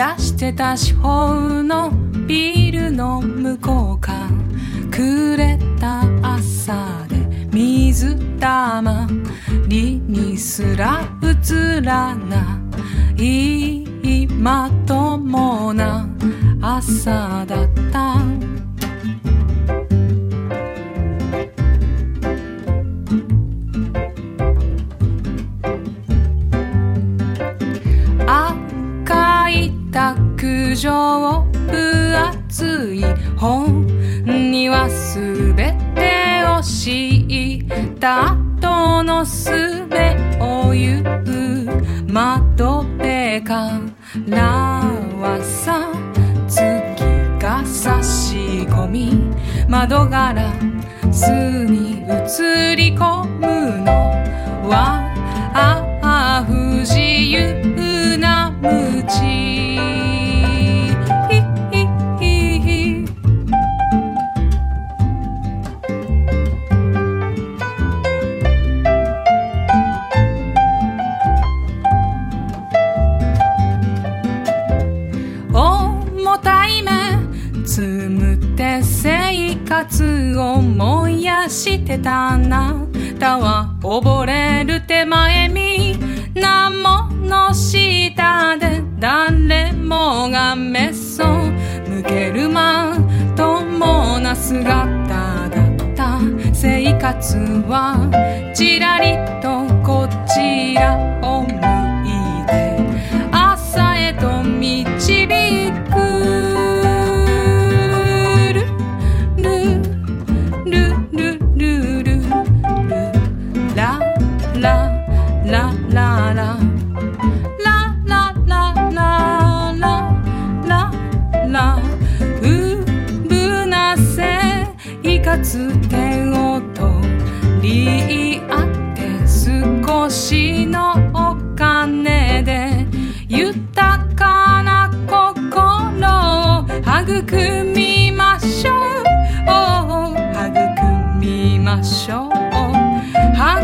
してた四方のビルの向こうか暮れた朝で水たまりにすら映らないまともな朝だった赤い卓上分厚い本にはすべてを敷いた後のすべを言う窓辺からはさ月が差し込み窓ガラスに映り込むのは不自由な無知つむって生活を燃やしてたあなたは溺れる手前みなもの下で誰もが目を向けるまともな姿だった生活はちらりとこちらを向いて朝へと導く手を取り合って少し